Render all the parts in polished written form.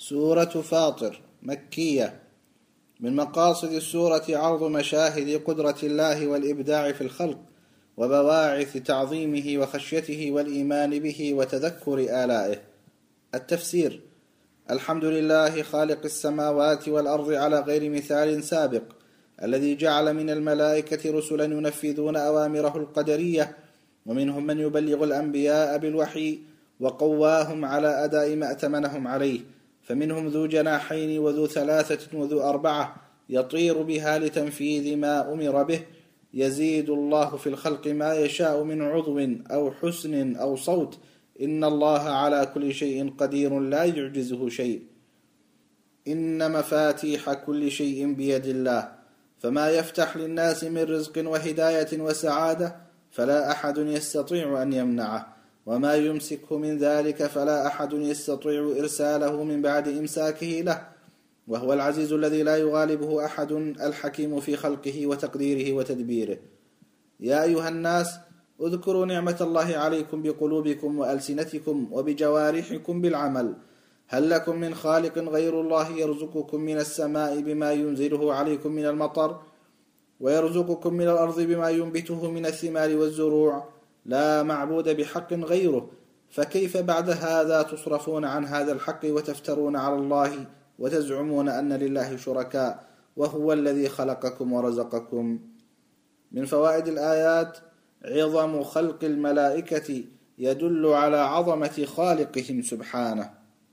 سورة فاطر مكية. من مقاصد السورة عرض مشاهد قدرة الله والإبداع في الخلق وبواعث تعظيمه وخشيته والإيمان به وتذكر آلائه. التفسير: الحمد لله خالق السماوات والأرض على غير مثال سابق، الذي جعل من الملائكة رسلا ينفذون أوامره القدرية، ومنهم من يبلغ الأنبياء بالوحي وقواهم على أداء ما أتمنهم عليه، فمنهم ذو جناحين وذو ثلاثة وذو أربعة يطير بها لتنفيذ ما أمر به. يزيد الله في الخلق ما يشاء من عضو أو حسن أو صوت، إن الله على كل شيء قدير لا يعجزه شيء. إن مفاتيح كل شيء بيد الله، فما يفتح للناس من رزق وهداية وسعادة فلا أحد يستطيع أن يمنعه، وما يمسكه من ذلك فلا أحد يستطيع إرساله من بعد إمساكه له، وهو العزيز الذي لا يغالبه أحد، الحكيم في خلقه وتقديره وتدبيره. يا أيها الناس، اذكروا نعمة الله عليكم بقلوبكم وألسنتكم وبجوارحكم بالعمل. هل لكم من خالق غير الله يرزقكم من السماء بما ينزله عليكم من المطر، ويرزقكم من الأرض بما ينبته من الثمار والزروع؟ لا معبود بحق غيره، فكيف بعد هذا تصرفون عن هذا الحق وتفترون على الله وتزعمون أن لله شركاء وهو الذي خلقكم ورزقكم؟ من فوائد الآيات: عظم خلق الملائكة يدل على عظمة خالقهم سبحانه.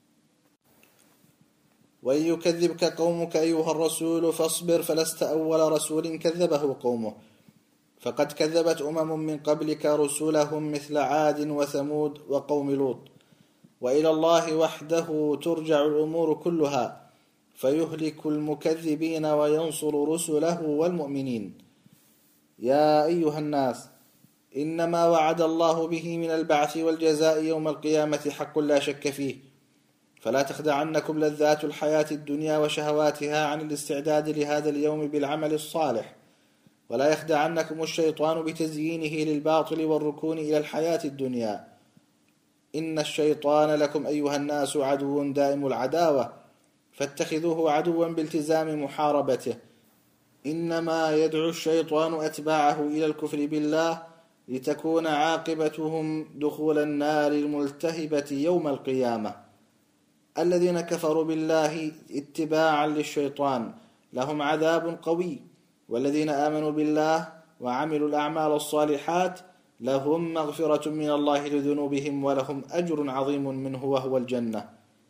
وإن يكذبك قومك أيها الرسول فاصبر، فلست أول رسول كذبه قومه، فقد كذبت من قبلك رسلهم مثل عاد وثمود وقوم لوط. وإلى الله وحده ترجع الأمور كلها، فيهلك المكذبين وينصر رسله والمؤمنين. يا أيها الناس، إنما وعد الله به من البعث والجزاء يوم القيامة حق لا شك فيه، فلا تخدعنكم لذات الحياة الدنيا وشهواتها عن الاستعداد لهذا اليوم بالعمل الصالح، ولا يخدعنكم الشيطان بتزيينه للباطل والركون إلى الحياة الدنيا. إن الشيطان لكم أيها الناس عدو دائم العداوة، فاتخذوه عدوا بالتزام محاربته. إنما يدعو الشيطان أتباعه إلى الكفر بالله لتكون عاقبتهم دخول النار الملتهبة يوم القيامة. الذين كفروا بالله اتباعا للشيطان لهم عذاب قوي، والذين آمنوا بالله وعملوا الأعمال الصالحات لهم مغفرة من الله لذنوبهم ولهم أجر عظيم منه وهو الجنة.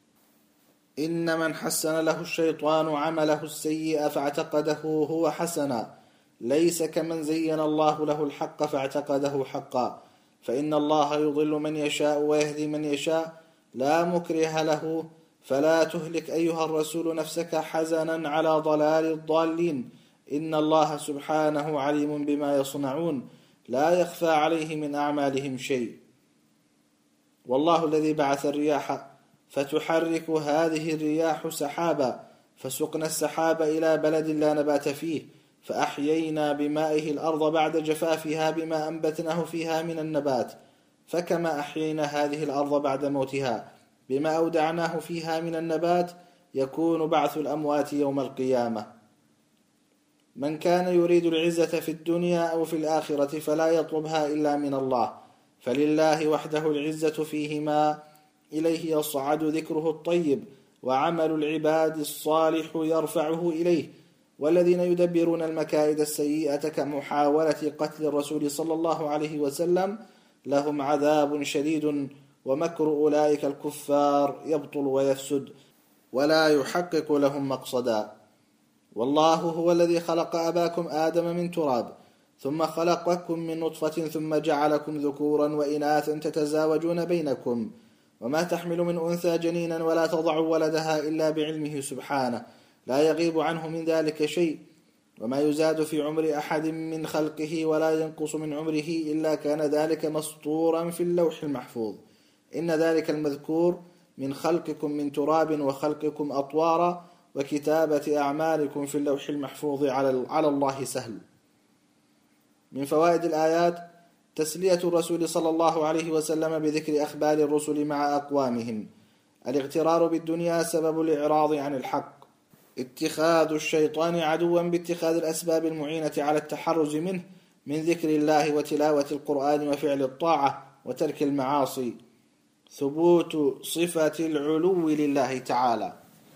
إن من حسن له الشيطان عمله السيء فاعتقده هو حسنا، ليس كمن زين الله له الحق فاعتقده حقا، فإن الله يضل من يشاء ويهدي من يشاء، لا مكره له. فلا تهلك أيها الرسول نفسك حزنا على ضلال الضالين، إن الله سبحانه عليم بما يصنعون، لا يخفى عليه من أعمالهم شيء. والله الذي بعث الرياح فتحرك هذه الرياح سحابا، فسقنا السحاب إلى بلد لا نبات فيه، فأحيينا بمائه الأرض بعد جفافها بما أنبتناه فيها من النبات، فكما أحيينا هذه الأرض بعد موتها بما أودعناه فيها من النبات، يكون بعث الأموات يوم القيامة. من كان يريد العزة في الدنيا أو في الآخرة فلا يطلبها إلا من الله، فلله وحده العزة فيهما، إليه يصعد ذكره الطيب وعمل العباد الصالح يرفعه إليه. والذين يدبرون المكائد السيئة كمحاولة قتل الرسول صلى الله عليه وسلم لهم عذاب شديد، ومكر أولئك الكفار يبطل ويفسد ولا يحقق لهم مقصدا. والله هو الذي خلق أباكم آدم من تراب، ثم خلقكم من نطفة، ثم جعلكم ذكورا وإناثا تتزاوجون بينكم، وما تحمل من أنثى جنينا ولا تضع ولدها إلا بعلمه سبحانه، لا يغيب عنه من ذلك شيء. وما يزاد في عمر أحد من خلقه ولا ينقص من عمره إلا كان ذلك مسطورا في اللوح المحفوظ. إن ذلك المذكور من خلقكم من تراب وخلقكم أطوارا وكتابة أعمالكم في اللوح المحفوظ على الله سهل. من فوائد الآيات: تسلية الرسول صلى الله عليه وسلم بذكر أخبار الرسل مع أقوامهم، الاغترار بالدنيا سبب الإعراض عن الحق. اتخاذ الشيطان عدوا باتخاذ الأسباب المعينة على التحرز منه من ذكر الله وتلاوة القرآن وفعل الطاعة وترك المعاصي. ثبوت صفة العلو لله تعالى.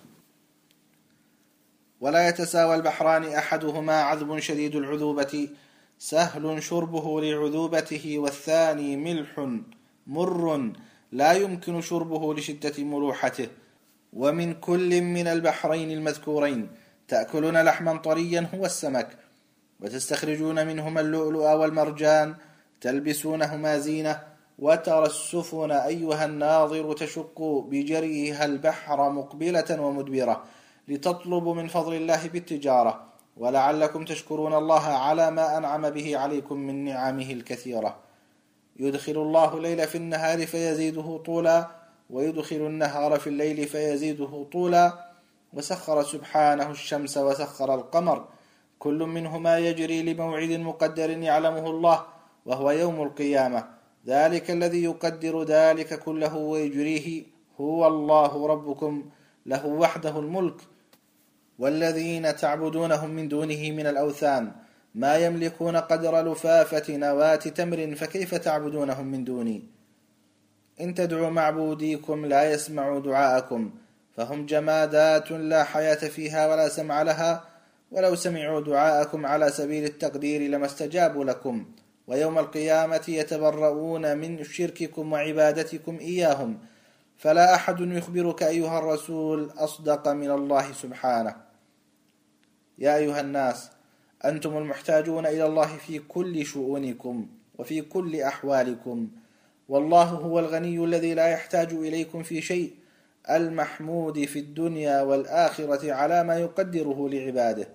ولا يتساوى البحران أحدهما عذب شديد العذوبة سهل شربه لعذوبته، والثاني ملح مر لا يمكن شربه لشدة ملوحته. ومن كل من البحرين المذكورين تأكلون لحما طريا هو السمك، وتستخرجون منهما اللؤلؤ والمرجان تلبسونهما زينة، وترى السفن أيها الناظر تشق بجريها البحر مقبلة ومدبرة لتطلبوا من فضل الله بالتجارة، ولعلكم تشكرون الله على ما أنعم به عليكم من نعمه الكثيرة. يدخل الله الليل في النهار فيزيده طولا، ويدخل النهار في الليل فيزيده طولا. وسخر سبحانه الشمس وسخر القمر، كل منهما يجري لموعد مقدر يعلمه الله، وهو يوم القيامة. ذلك الذي يقدر ذلك كله ويجريه هو الله ربكم، له وحده الملك. والذين تعبدونهم من دونه من الأوثان ما يملكون قدر لفافة نواة تمر، فكيف تعبدونهم من دوني؟ إن تدعوا معبوديكم لا يسمعوا دعاءكم، فهم جمادات لا حياة فيها ولا سمع لها، ولو سمعوا دعاءكم على سبيل التقدير لما استجابوا لكم. ويوم القيامة يتبرؤون من شرككم وعبادتكم إياهم، فلا أحد يخبرك أيها الرسول أصدق من الله سبحانه. يا أيها الناس، أنتم المحتاجون إلى الله في كل شؤونكم وفي كل أحوالكم، والله هو الغني الذي لا يحتاج إليكم في شيء، المحمود في الدنيا والآخرة على ما يقدره لعباده.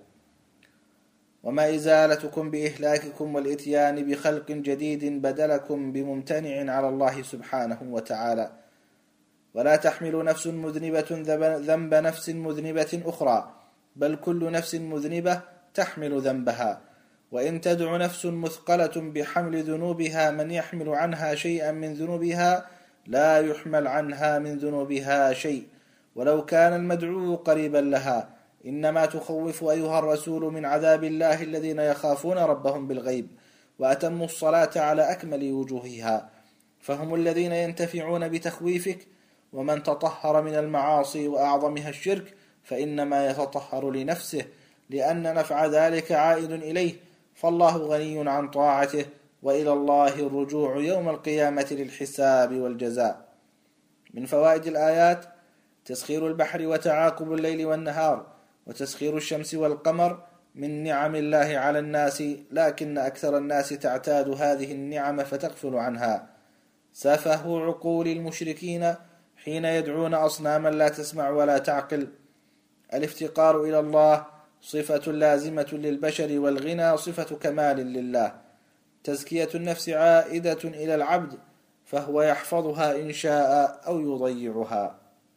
وما إزالتكم بإهلاككم والإتيان بخلق جديد بدلكم بممتنع على الله سبحانه وتعالى. ولا تحمل نفس مذنبة ذنب نفس مذنبة أخرى، بل كل نفس مذنبة تحمل ذنبها. وإن تدع نفس مثقلة بحمل ذنوبها من يحمل عنها شيئا من ذنوبها لا يحمل عنها من ذنوبها شيء، ولو كان المدعو قريبا لها. إنما تخوف أيها الرسول من عذاب الله الذين يخافون ربهم بالغيب وأتموا الصلاة على أكمل وجوهها، فهم الذين ينتفعون بتخويفك. ومن تطهر من المعاصي وأعظمها الشرك فإنما يتطهر لنفسه، لأن نفع ذلك عائد إليه، فالله غني عن طاعته، وإلى الله الرجوع يوم القيامة للحساب والجزاء. من فوائد الآيات تسخير البحر وتعاقب الليل والنهار، وتسخير الشمس والقمر من نعم الله على الناس، لكن أكثر الناس تعتاد هذه النعم فتغفل عنها. سفه عقول المشركين حين يدعون أصناما لا تسمع ولا تعقل. الافتقار إلى الله صفة لازمة للبشر، والغنى صفة كمال لله. تزكية النفس عائدة إلى العبد، فهو يحفظها إن شاء أو يضيعها.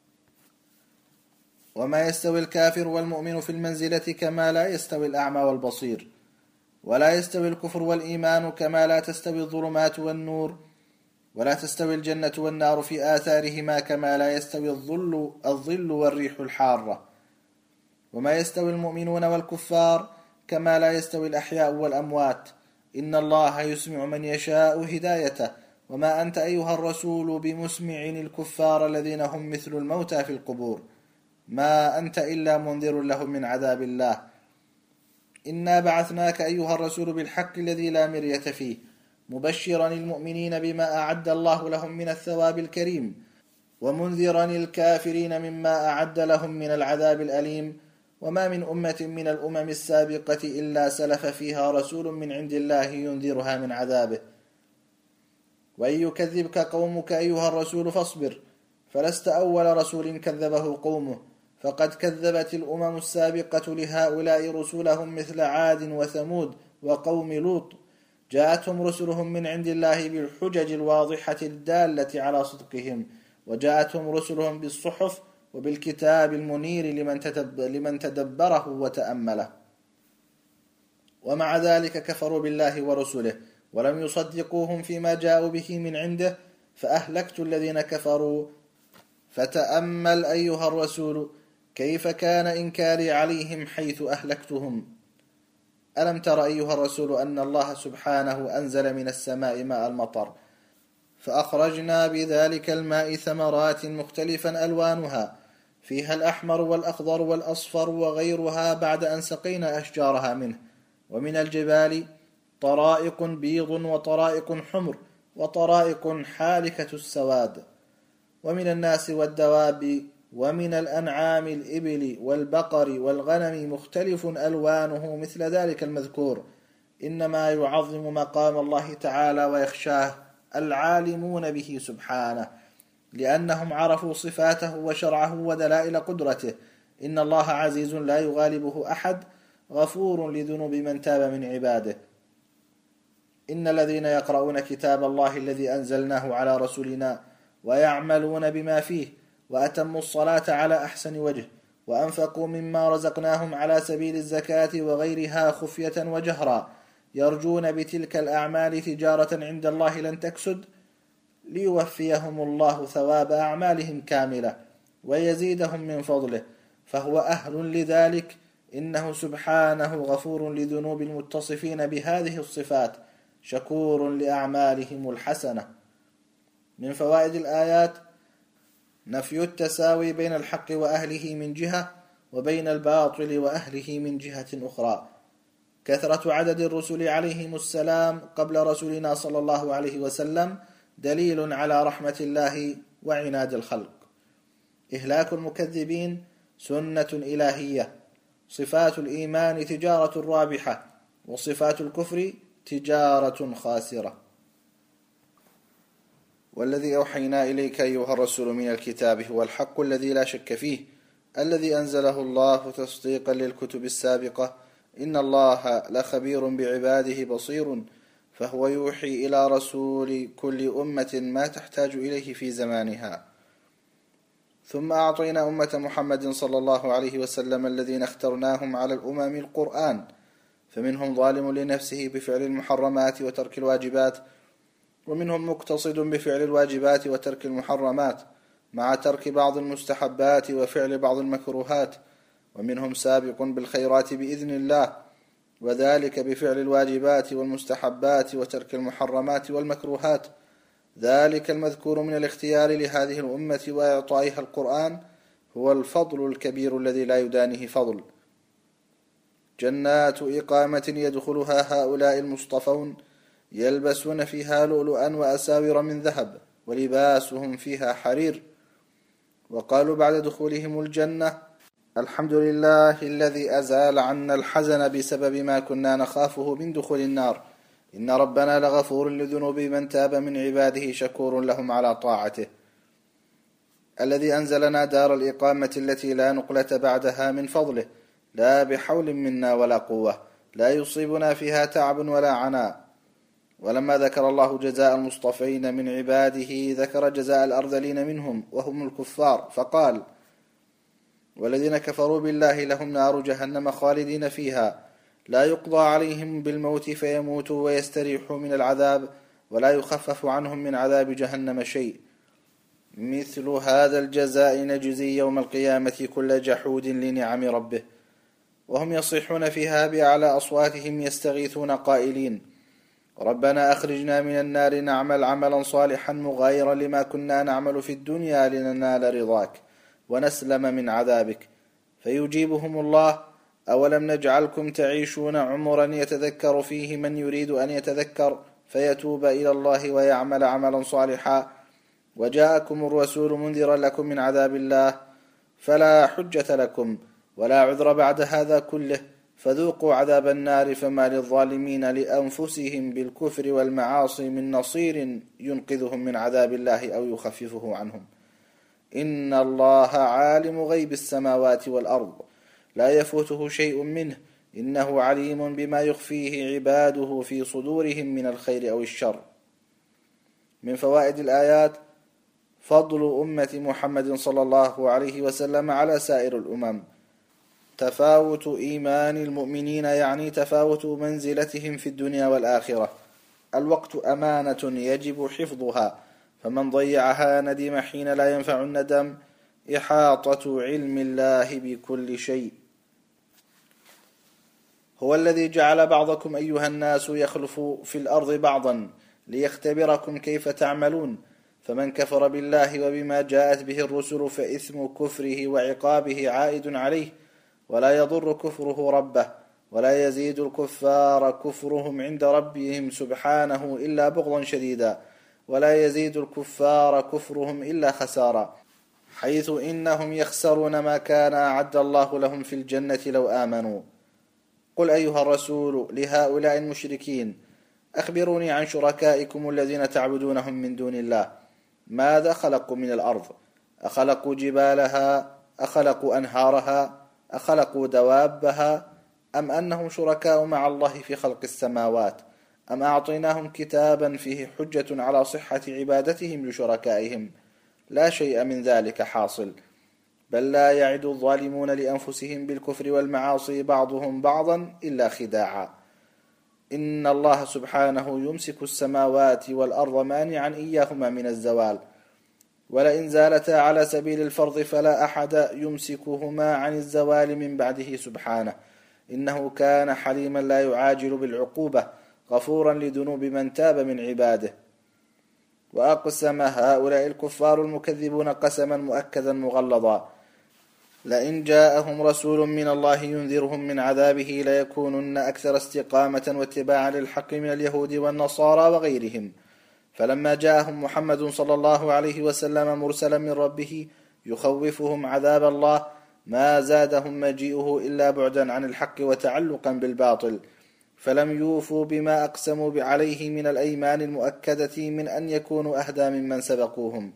وما يستوي الكافر والمؤمن في المنزلة كما لا يستوي الأعمى والبصير، ولا يستوي الكفر والإيمان كما لا تستوي الظلمات والنور، ولا تستوي الجنة والنار في آثارهما كما لا يستوي الظل والريح الحارة. وما يستوي المؤمنون والكفار كما لا يستوي الأحياء والأموات. إن الله يسمع من يشاء هدايته، وما أنت أيها الرسول بمسمع الكفار الذين هم مثل الموتى في القبور، ما أنت إلا منذر لهم من عذاب الله. إنا بعثناك أيها الرسول بالحق الذي لا مرية فيه، مبشرا المؤمنين بما أعد الله لهم من الثواب الكريم، ومنذرا الكافرين مما أعد لهم من العذاب الأليم. وما من أمة من الأمم السابقة إلا سلف فيها رسول من عند الله ينذرها من عذابه. وإن يكذبك قومك أيها الرسول فاصبر، فلست أول رسول كذبه قومه، فقد كذبت الأمم السابقة لهؤلاء رسولهم مثل عاد وثمود وقوم لوط، جاءتهم رسلهم من عند الله بالحجج الواضحة الدالة على صدقهم، وجاءتهم رسلهم بالصحف وبالكتاب المنير لمن تدبره وتأمله. ومع ذلك كفروا بالله ورسله ولم يصدقوهم فيما جاءوا به من عنده، فأهلكت الذين كفروا فتأمل أيها الرسول كيف كان إنكاري عليهم حيث أهلكتهم. ألم تر أيها الرسول أن الله سبحانه أنزل من السماء ماء المطر فأخرجنا بذلك الماء ثمرات مختلفا ألوانها فيها الأحمر والأخضر والأصفر وغيرها بعد أن سقينا أشجارها منه، ومن الجبال طرائق بيض وطرائق حمر وطرائق حالكة السواد، ومن الناس والدواب ومن الأنعام الإبل والبقر والغنم مختلف ألوانه مثل ذلك المذكور. إنما يعظم مقام الله تعالى ويخشاه العالمون به سبحانه، لأنهم عرفوا صفاته وشرعه ودلائل قدرته. إن الله عزيز لا يغالبه أحد، غفور لذنوب من تاب من عباده. إن الذين يقرؤون كتاب الله الذي أنزلناه على رسلنا ويعملون بما فيه وأتموا الصلاة على أحسن وجه وأنفقوا مما رزقناهم على سبيل الزكاة وغيرها خفية وجهرا يرجون بتلك الأعمال تجارة عند الله لن تكسد ليوفيهم الله ثواب أعمالهم كاملة ويزيدهم من فضله، فهو أهل لذلك. إنه سبحانه غفور لذنوب المتصفين بهذه الصفات، شكور لأعمالهم الحسنة. من فوائد الآيات نفي التساوي بين الحق وأهله من جهة وبين الباطل وأهله من جهة أخرى. كثرة عدد الرسل عليهم السلام قبل رسولنا صلى الله عليه وسلم دليل على رحمة الله وعناد الخلق. إهلاك المكذبين سنة إلهية. صفات الإيمان تجارة رابحة، وصفات الكفر تجارة خاسرة. والذي أوحينا إليك أيها الرسول من الكتاب هو الحق الذي لا شك فيه، الذي أنزله الله تصديقا للكتب السابقة. إن الله لخبير بعباده بصير، فهو يوحي إلى رسول كل أمة ما تحتاج إليه في زمانها. ثم أعطينا أمة محمد صلى الله عليه وسلم الذين اخترناهم على الأمم القرآن، فمنهم ظالم لنفسه بفعل المحرمات وترك الواجبات، ومنهم مقتصد بفعل الواجبات وترك المحرمات مع ترك بعض المستحبات وفعل بعض المكروهات، ومنهم سابق بالخيرات بإذن الله، وذلك بفعل الواجبات والمستحبات وترك المحرمات والمكروهات. ذلك المذكور من الاختيار لهذه الأمة وإعطائها القرآن هو الفضل الكبير الذي لا يدانيه فضل. جنات إقامة يدخلها هؤلاء المصطفون يلبسون فيها لؤلؤا وأساور من ذهب ولباسهم فيها حرير. وقالوا بعد دخولهم الجنة: الحمد لله الذي أزال عنا الحزن بسبب ما كنا نخافه من دخول النار، إن ربنا لغفور لذنوب من تاب من عباده شكور لهم على طاعته. الذي أنزلنا دار الإقامة التي لا نقلة بعدها من فضله، لا بحول منا ولا قوة، لا يصيبنا فيها تعب ولا عناء. ولما ذكر الله جزاء المصطفين من عباده ذكر جزاء الأرذلين منهم وهم الكفار، فقال: والذين كفروا بالله لهم نار جهنم خالدين فيها، لا يقضى عليهم بالموت فيموتوا ويستريحوا من العذاب ولا يخفف عنهم من عذاب جهنم شيء. مثل هذا الجزاء نجزي يوم القيامة كل جحود لنعم ربه. وهم يصيحون فيها بأعلى أصواتهم يستغيثون قائلين: ربنا أخرجنا من النار نعمل عملا صالحا مغايرا لما كنا نعمل في الدنيا لننال رضاك ونسلم من عذابك. فيجيبهم الله: أولم نجعلكم تعيشون عمرا يتذكر فيه من يريد أن يتذكر فيتوب إلى الله ويعمل عملا صالحا، وجاءكم الرسول منذرا لكم من عذاب الله، فلا حجة لكم ولا عذر بعد هذا كله، فذوقوا عذاب النار فما للظالمين لأنفسهم بالكفر والمعاصي من نصير ينقذهم من عذاب الله أو يخففه عنهم. إن الله عالم غيب السماوات والأرض لا يفوته شيء منه، إنه عليم بما يخفيه عباده في صدورهم من الخير أو الشر. من فوائد الآيات فضل أمة محمد صلى الله عليه وسلم على سائر الأمم. تفاوت إيمان المؤمنين يعني تفاوت منزلتهم في الدنيا والآخرة. الوقت أمانة يجب حفظها، فمن ضيعها ندم حين لا ينفع الندم، إحاطة علم الله بكل شيء. هو الذي جعل بعضكم أيها الناس يخلف في الأرض بعضا ليختبركم كيف تعملون، فمن كفر بالله وبما جاءت به الرسل فإثم كفره وعقابه عائد عليه، ولا يضر كفره ربه، ولا يزيد الكفار كفرهم عند ربهم سبحانه إلا بغضا شديدا، ولا يزيد الكفار كفرهم إلا خسارا، حيث إنهم يخسرون ما كان أعد الله لهم في الجنة لو آمنوا. قل أيها الرسول لهؤلاء المشركين: أخبروني عن شركائكم الذين تعبدونهم من دون الله، ماذا خلقوا من الأرض؟ أخلقوا جبالها؟ أخلقوا أنهارها؟ أخلقوا دوابها؟ أم أنهم شركاء مع الله في خلق السماوات؟ أم أعطيناهم كتابا فيه حجة على صحة عبادتهم لشركائهم؟ لا شيء من ذلك حاصل، بل لا يعد الظالمون لأنفسهم بالكفر والمعاصي بعضهم بعضا إلا خداعا. إن الله سبحانه يمسك السماوات والأرض مانعا إياهما من الزوال، ولئن زالتا على سبيل الفرض فلا أحد يمسكهما عن الزوال من بعده سبحانه، إنه كان حليما لا يعاجل بالعقوبة، غفورا لذنوب من تاب من عباده. وأقسم هؤلاء الكفار المكذبون قسما مؤكدا مغلظا: لئن جاءهم رسول من الله ينذرهم من عذابه ليكونن أكثر استقامة واتباعا للحق من اليهود والنصارى وغيرهم. فلما جاءهم محمد صلى الله عليه وسلم مرسلا من ربه يخوفهم عذاب الله ما زادهم مجيئه إلا بعدا عن الحق وتعلقا بالباطل، فلم يوفوا بما أقسموا عليه من الأيمان المؤكدة من أن يكونوا أهدى ممن سبقوهم.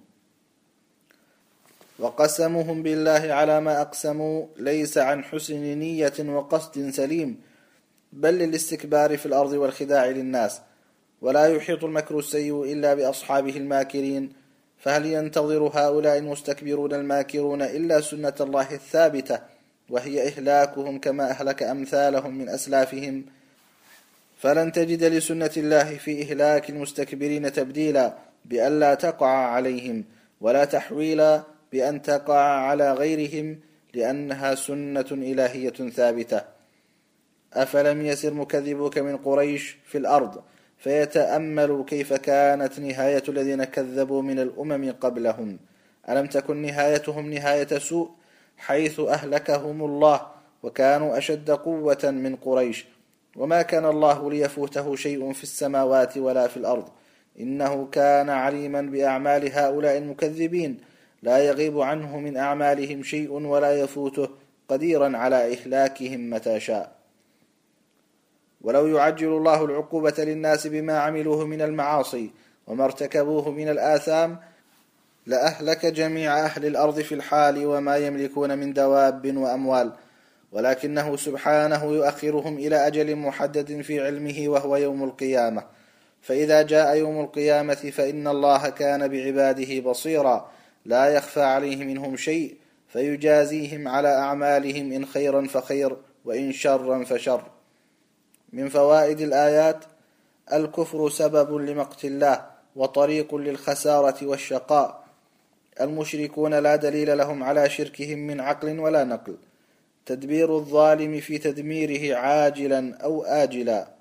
وقسمهم بالله على ما أقسموا ليس عن حسن نية وقصد سليم، بل للاستكبار في الأرض والخداع للناس، ولا يحيط المكر السيء إلا بأصحابه الماكرين. فهل ينتظر هؤلاء المستكبرون الماكرون إلا سنة الله الثابتة، وهي إهلاكهم كما أهلك أمثالهم من أسلافهم؟ فلن تجد لسنة الله في إهلاك المستكبرين تبديلا بألا تقع عليهم، ولا تحويلا بأن تقع على غيرهم، لأنها سنة إلهية ثابتة. أفلم يسر مكذبوك من قريش في الأرض فيتأملوا كيف كانت نهاية الذين كذبوا من الأمم قبلهم؟ ألم تكن نهايتهم نهاية سوء، حيث أهلكهم الله وكانوا أشد قوة من قريش، وما كان الله ليفوته شيء في السماوات ولا في الأرض، إنه كان عليما بأعمال هؤلاء المكذبين، لا يغيب عنه من أعمالهم شيء ولا يفوته، قديرا على إهلاكهم متى شاء. ولو يعجل الله العقوبة للناس بما عملوه من المعاصي وما ارتكبوه من الآثام لأهلك جميع أهل الأرض في الحال وما يملكون من دواب وأموال، ولكنه سبحانه يؤخرهم إلى أجل محدد في علمه وهو يوم القيامة. فإذا جاء يوم القيامة فإن الله كان بعباده بصيرا، لا يخفى عليه منهم شيء، فيجازيهم على أعمالهم إن خيرا فخير وإن شرا فشر. من فوائد الآيات: الكفر سبب لمقت الله وطريق للخسارة والشقاء. المشركون لا دليل لهم على شركهم من عقل ولا نقل. تدبير الظالم في تدميره عاجلا أو آجلا.